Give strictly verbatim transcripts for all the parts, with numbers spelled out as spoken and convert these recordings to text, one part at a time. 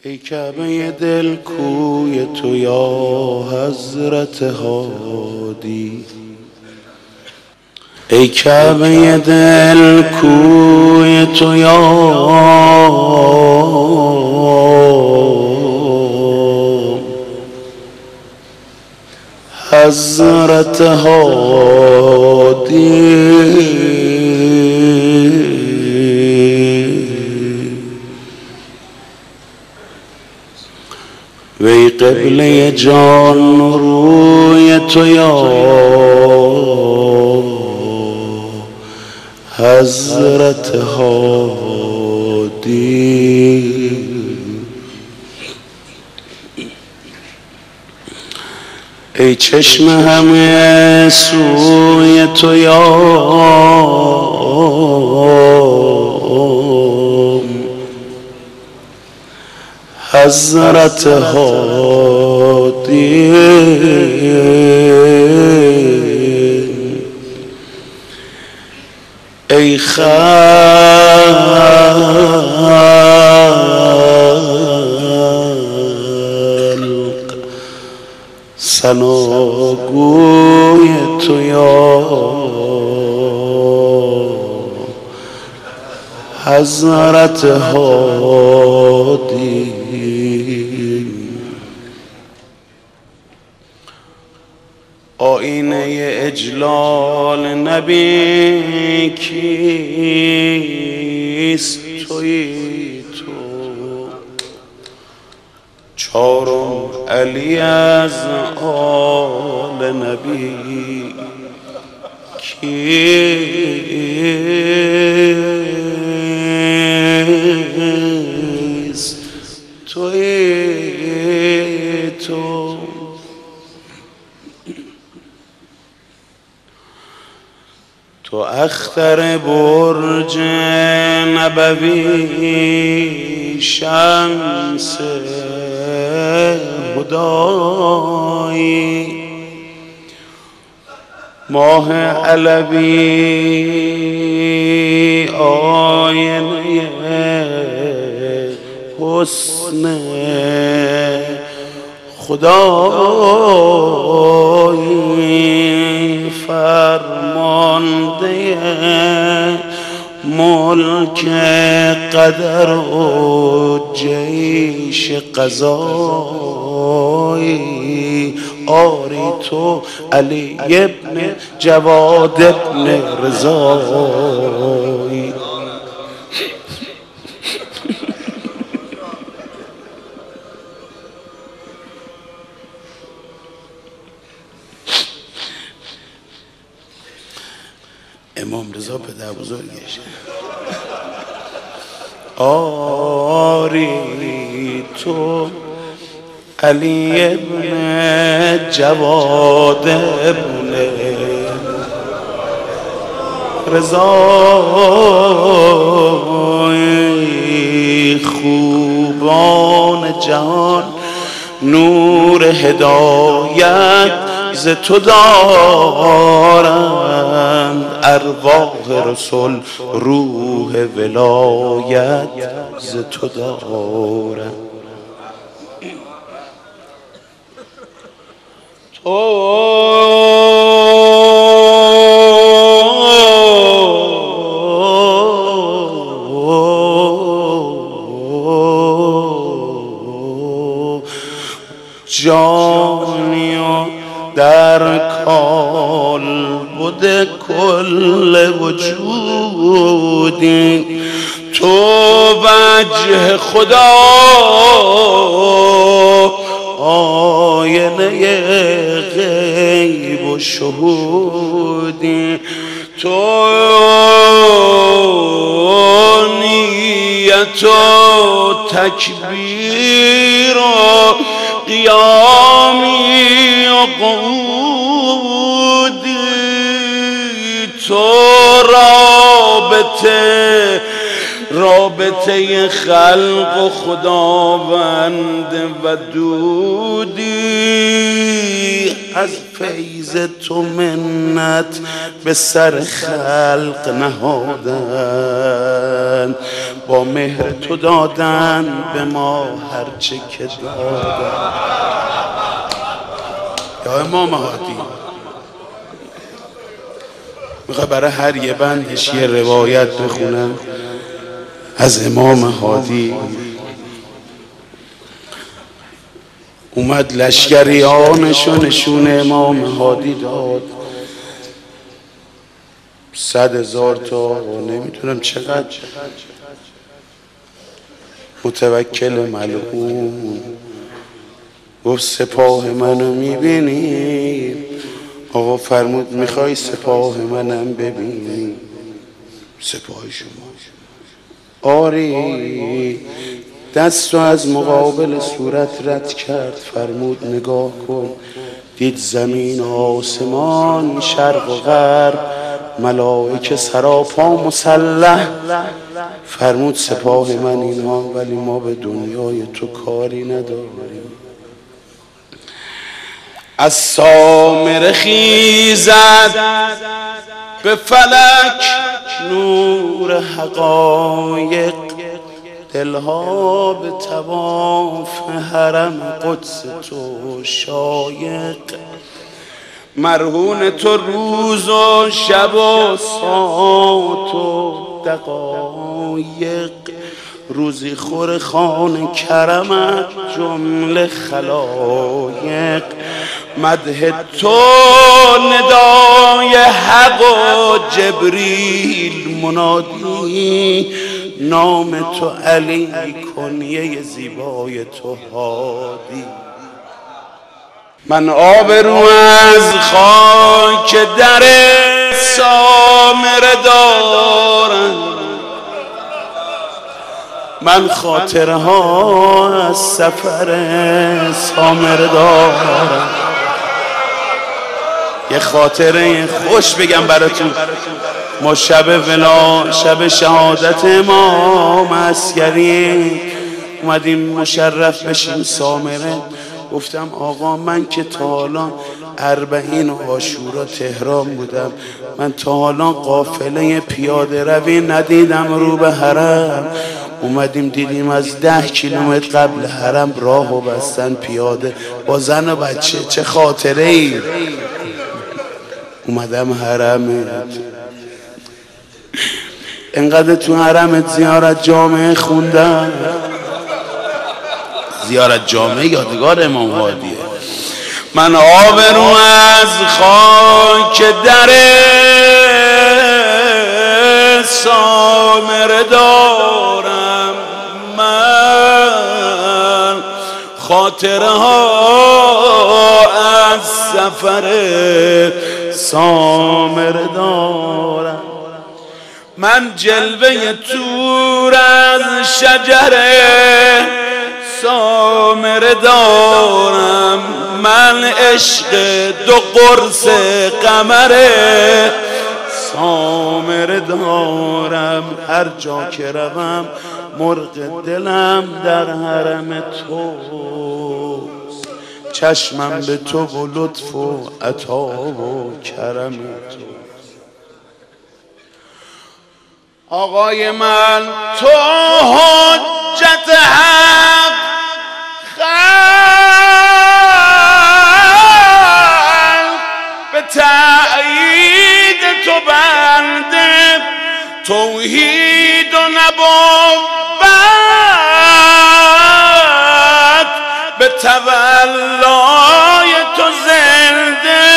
ای کعبه دل کوی تو یا حضرت هادی، ای کعبه دل کوی تو یا حضرت هادی، وی قبله جان روی تو یا حضرت هادی، ای چشم همه سوی تو یا حضرت هادی، ای خلق ثناگوی تو یا حضرت هادی، آینه اجلال نبی کیست؟ تویی تو چارم علی از آل نبی کیست؟ تویی تو تو اختر برج نبوی، شمس هدایی، ماه علوی، آینه حسن خدایی، فرمانده ملک قدر و جیش قضایی، آری تو علی ابن جواد ابن رضایی. امام رضا پدر بزرگش، آری تو علی ابن جواد ابن رضایی، خوبان جهان نور هدایت ز تو دارند، ارواح رسول روح ولایت ز تو دارند. تو جانی و در کال بوده کل وجودی، تو وجه خدا آینه غیب و شهودی، تو نیت و تکبیر و قیامی و قعودی، تو رابطه رابطه خلق و خداوند ودودی، از فیض تو منت به سر خلق نهادن، با مهر تو دادن به ما هرچه که دادن. یا امام هادی میخوای برای هر یه بندش یه روایت بخونم از امام هادی. اومد لشکریانشو نشون امام هادی داد، صد هزار تا نمیتونم چقدر. متوکل ملعون گفت سپاه منو میبینی؟ آقا فرمود میخوای سپاه منم ببینی؟ سپاه شما؟ آری. دستو از مقابل صورت رد کرد، فرمود نگاه کن. دید زمین آسمان شرق و غرب ملائکه سراپا مسلح. فرمود سپاه من اینها، ولی ما به دنیای تو کاری نداریم. از سامره خیزد به فلک نور حقایق، دلها به طواف حرم قدس تو شایق. مرهون تو روز و شب و ساعت و دقایق، روزی خور خان کرمت جمله خلایق. مدح تو ندای حق و جبریل منادی، نام تو علی کنیه زیبای تو هادی. من آبرو از خاک در سامره دارم، من خاطرها از سفر سامره دارم. یه خاطره خوش بگم براتون. ما شب ولا شب شهادت امام عسکری اومدیم مشرف بشیم سامره. گفتم آقا من که تا حالا اربعین و عاشورا تهران بودم، من تا حالا قافله پیاده روی ندیدم رو به حرم. اومدیم دیدیم از ده کیلومتر قبل حرم راهو بستن پیاده با زن و بچه. چه خاطره ای. اومدم حرمت، انقدر تو حرمت زیارت جامعه خوندم. زیارت جامعه یادگار امام هادیه. من آبرو از خاک در سامره دارم، من خاطره ها از سفر سامره دارم. من جلوه تور از شجره سامره دارم، من عشق دو قرص قمره سامره دارم. هر جا که روم مرغ دلم در حرم توست، چشمم به تو و لطف و عطا و کرم تو. آقای من تو حجت حق خلق، به تأیید تو بنده توحید و نبوت، به تولای تو زنده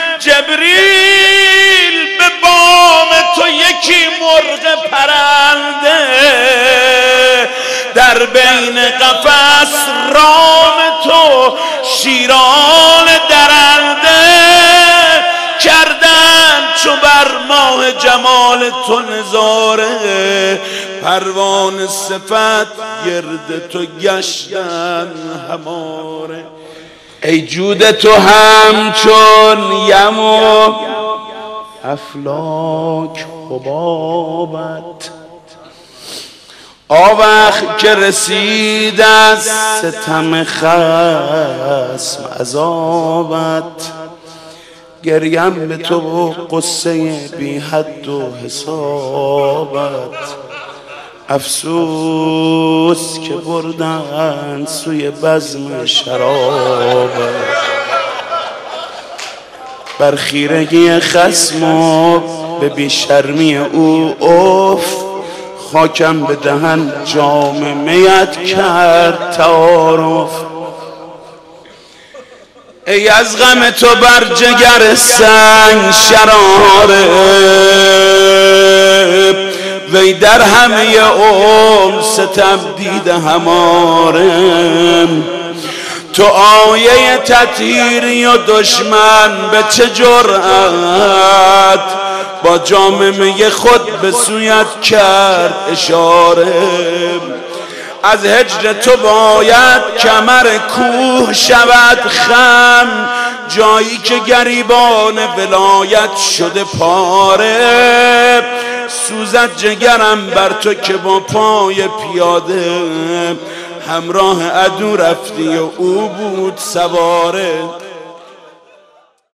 جبریل، به بام تو یکی مرغ پرنده، در بین قفس رام تو شیران درنده، کردن چو بر ماه جمال تو نظاره، پروانه صفت گرد تو گشتن هماره. ای جود تو همچون یم و افلاک حبابت، آوخ که رسید از ستم خصم عذابت، گریم به تو و قصه بی حد و حسابت. افسوس که بردن سوی بزم شرابت. بر خیرگی خصم و به بیشرمی او اوف، خاکم به دهن جام میت کرد تعارف. ای از غم تو بر جگر سنگ شراره، وی در همه عمر ستم دیده همارم. تو آیه تطهیری و دشمن به چه جرأت، با جام می خود به سویت کرد اشاره. از هجر تو باید کمر کوه شود خم، جایی که گریبان ولایت شده پاره. سوزد جگرم بر تو که با پای پیاده همراه عدو رفتی و او بود سواره.